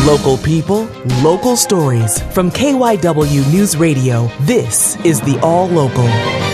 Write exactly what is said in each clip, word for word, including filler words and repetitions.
Local people, local stories. From K Y W News Radio, this is the All Local.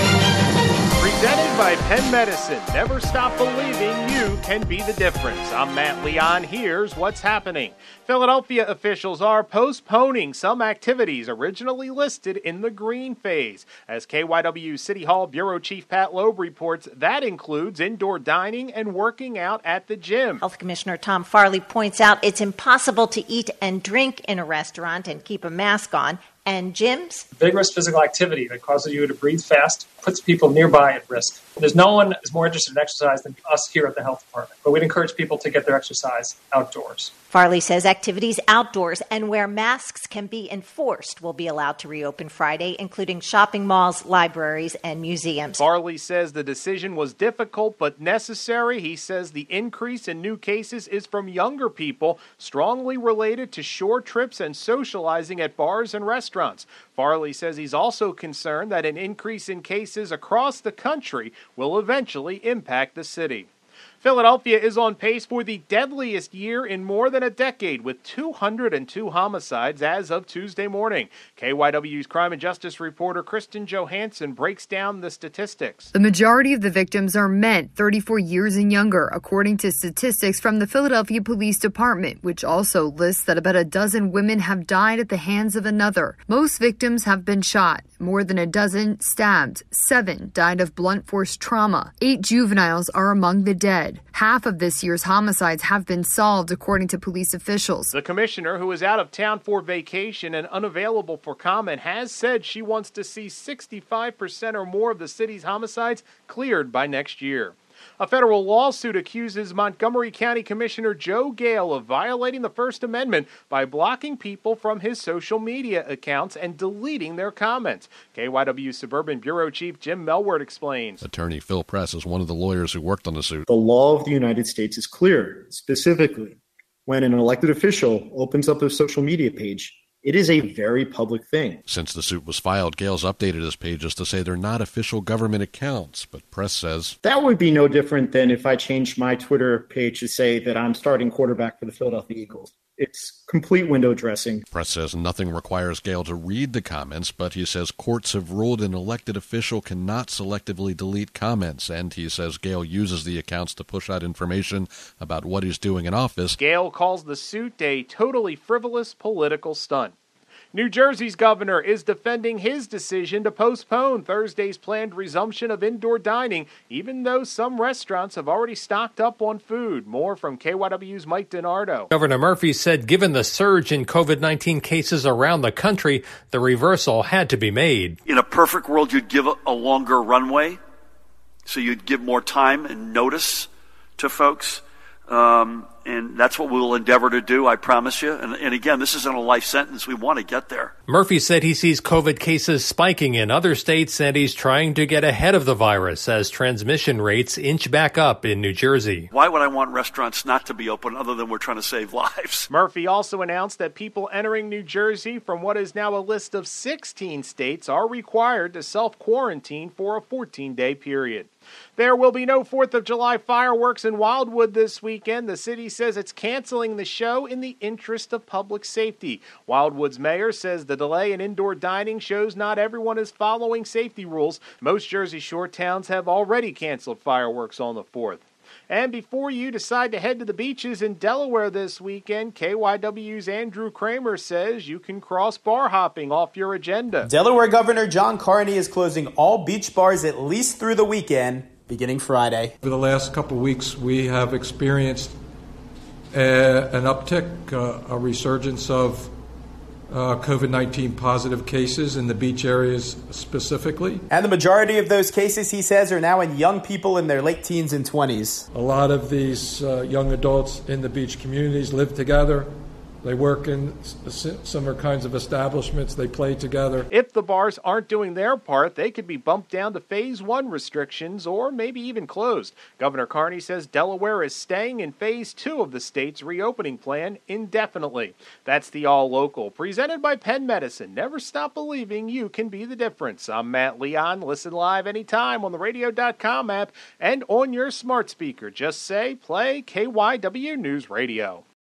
Presented by Penn Medicine. Never stop believing you can be the difference. I'm Matt Leon. Here's what's happening. Philadelphia officials are postponing some activities originally listed in the green phase. As K Y W City Hall Bureau Chief Pat Loeb reports, that includes indoor dining and working out at the gym. Health Commissioner Tom Farley points out it's impossible to eat and drink in a restaurant and keep a mask on. And gyms? Vigorous physical activity that causes you to breathe fast puts people nearby at risk. There's no one is more interested in exercise than us here at the health department, but we'd encourage people to get their exercise outdoors. Farley says activities outdoors and where masks can be enforced will be allowed to reopen Friday, including shopping malls, libraries, and museums. Farley says the decision was difficult but necessary. He says the increase in new cases is from younger people, strongly related to short trips and socializing at bars and restaurants. Farley says he's also concerned that an increase in cases across the country will eventually impact the city. Philadelphia is on pace for the deadliest year in more than a decade, with two hundred two homicides as of Tuesday morning. K Y W's crime and justice reporter Kristen Johansson breaks down the statistics. The majority of the victims are men, thirty-four years and younger, according to statistics from the Philadelphia Police Department, which also lists that about a dozen women have died at the hands of another. Most victims have been shot. More than a dozen stabbed. Seven died of blunt force trauma. Eight juveniles are among the dead. Half of this year's homicides have been solved, according to police officials. The commissioner, who is out of town for vacation and unavailable for comment, has said she wants to see sixty-five percent or more of the city's homicides cleared by next year. A federal lawsuit accuses Montgomery County Commissioner Joe Gale of violating the First Amendment by blocking people from his social media accounts and deleting their comments. K Y W Suburban Bureau Chief Jim Melwert explains. Attorney Phil Press is one of the lawyers who worked on the suit. The law of the United States is clear. Specifically, when an elected official opens up a social media page, it is a very public thing. Since the suit was filed, Gale's updated his pages to say they're not official government accounts, but Press says that would be no different than if I changed my Twitter page to say that I'm starting quarterback for the Philadelphia Eagles. It's complete window dressing. Press says nothing requires Gale to read the comments, but he says courts have ruled an elected official cannot selectively delete comments, and he says Gale uses the accounts to push out information about what he's doing in office. Gale calls the suit a totally frivolous political stunt. New Jersey's governor is defending his decision to postpone Thursday's planned resumption of indoor dining, even though some restaurants have already stocked up on food. More from K Y W's Mike DiNardo. Governor Murphy said given the surge in covid nineteen cases around the country, the reversal had to be made. In a perfect world, you'd give a longer runway, so you'd give more time and notice to folks. Um, and that's what we'll endeavor to do, I promise you. And, and again, this isn't a life sentence. We want to get there. Murphy said he sees COVID cases spiking in other states, and he's trying to get ahead of the virus as transmission rates inch back up in New Jersey. Why would I want restaurants not to be open other than we're trying to save lives? Murphy also announced that people entering New Jersey from what is now a list of sixteen states are required to self-quarantine for a fourteen-day period. There will be no fourth of July fireworks in Wildwood this weekend. The city says it's canceling the show in the interest of public safety. Wildwood's mayor says the delay in indoor dining shows not everyone is following safety rules. Most Jersey Shore towns have already canceled fireworks on the fourth. And before you decide to head to the beaches in Delaware this weekend, K Y W's Andrew Kramer says you can cross bar hopping off your agenda. Delaware Governor John Carney is closing all beach bars at least through the weekend, beginning Friday. For the last couple of weeks, we have experienced a, an uptick, uh, a resurgence of Uh, covid nineteen positive cases in the beach areas specifically. And the majority of those cases, he says, are now in young people in their late teens and twenties. A lot of these uh, young adults in the beach communities live together. They work in similar kinds of establishments. They play together. If the bars aren't doing their part, they could be bumped down to phase one restrictions or maybe even closed. Governor Carney says Delaware is staying in phase two of the state's reopening plan indefinitely. That's the All Local, presented by Penn Medicine. Never stop believing you can be the difference. I'm Matt Leon. Listen live anytime on the radio dot com app and on your smart speaker. Just say, play K Y W News Radio.